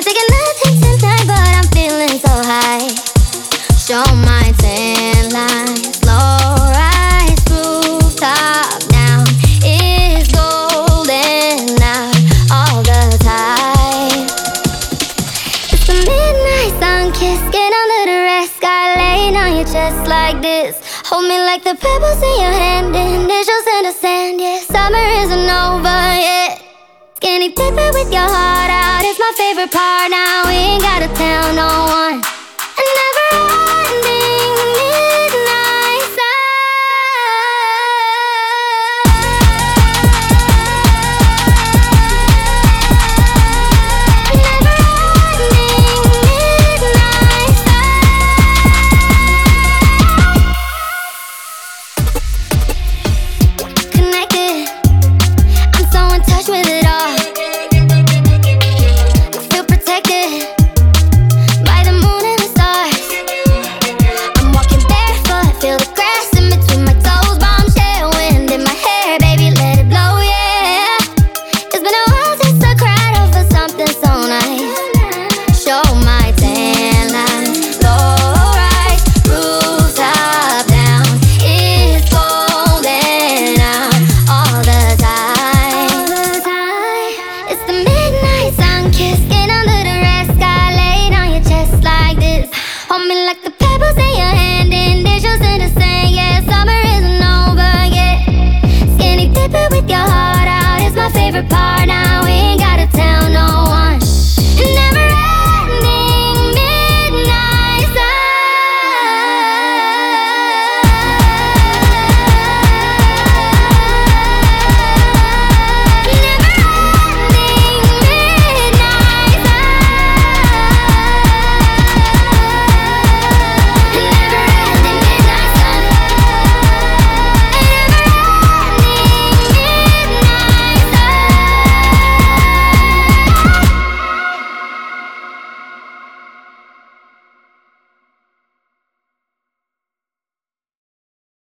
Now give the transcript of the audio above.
Can't take nothing tonight, but I'm feeling so high. Show my tan lines, low rise, rooftop now. It's golden out all the time. It's the midnight sun kiss, get under the rest. Sky laying on your chest like this. Hold me like the pebbles in your hand, initials in the sand. Yeah, summer isn't over yet. Skinny dipping with your heart out is my favorite part. Now we ain't gotta tell no one. Never ending.